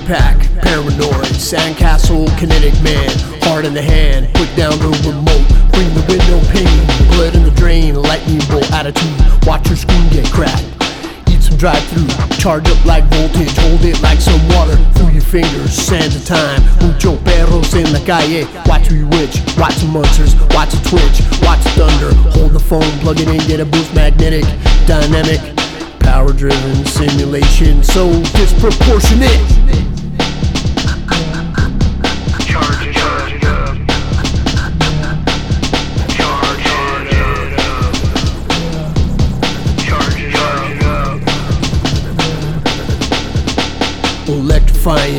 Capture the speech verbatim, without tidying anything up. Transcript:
pack, paranoid, sandcastle, kinetic man, hard in the hand, put down the remote, bring the window pane, blood in the drain, lightning bolt attitude, watch your screen get cracked. Eat some drive-through, charge up like voltage, hold it like some water through your fingers, sands of time, mucho perros en la calle, watch who you witch, watch the monsters, watch the twitch, watch the thunder, hold the phone, plug it in, get a boost, magnetic, dynamic, power-driven simulation, so disproportionate.